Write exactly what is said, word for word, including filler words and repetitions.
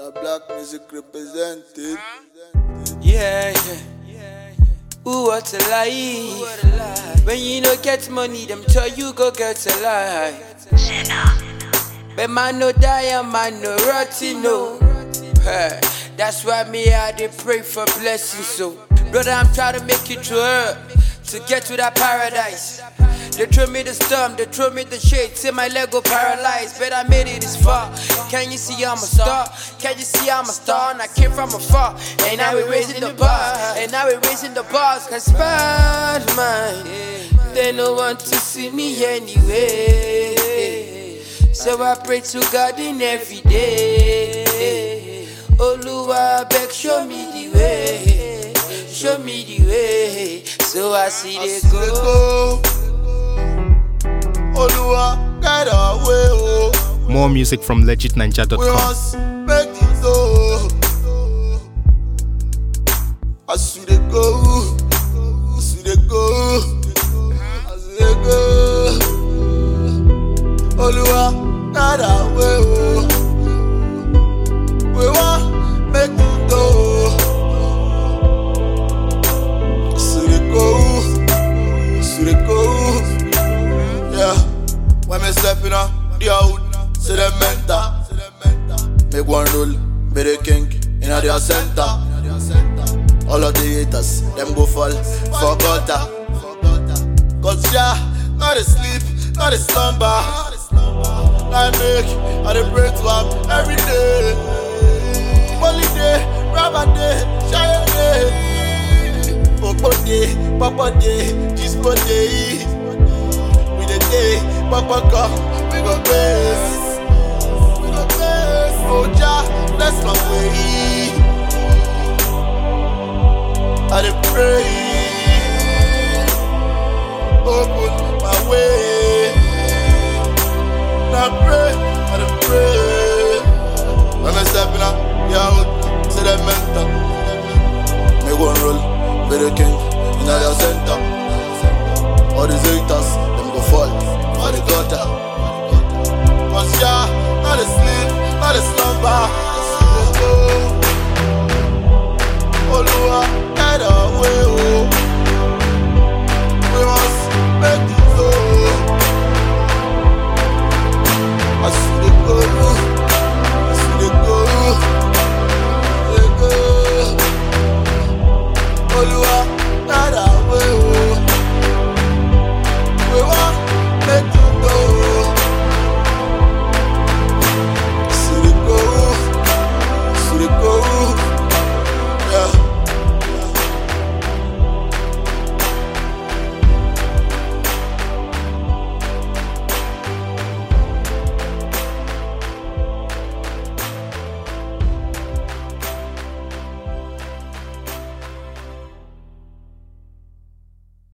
Uh, black music represented. Yeah, yeah. Ooh, what a lie. When you no get money, them tell you go get a lie. But man no die and man no rotty, no. Hey, that's why me I dey pray for blessings. So, brother, I'm trying to make it to earth, to get to that paradise. They throw me the storm, they throw me the shade, say my leg go paralyzed, but I made it this far. Can you see I'm a star? Can you see I'm a star? And I came from afar, and now we're raising the bars, and now we're raising the bars. Cause bad man, they don't want to see me anyway. So I pray to God in every day. Oluwa beg, show me the way, show me the way. So I see they go. Oluwa, guide our way, oh. More music from legit ninja dot com. We must make it go. As we dey go, as we dey go, as we dey go. Oluwa, guide our way, oh. We want make it go. As we dey go, as we dey go. Yeah, when me stepping up the out, see them mental. Make one roll, be the king in their center. All of the haters, them go fall for gutter. Cause yeah, not a sleep, not a slumber. I make, I dey pray to him every day. Holiday, rubber day, shine day. Popo day, papa day, disco day. Day, Papa come, we go best, we go best. Oh Jah, bless my way. I dey pray, open my way. Now pray, I dey pray. When I stepping up, yeah, see that mental. Me go and roll, be the king in the center. All these haters, them go fall for the gutter. Cause yeah,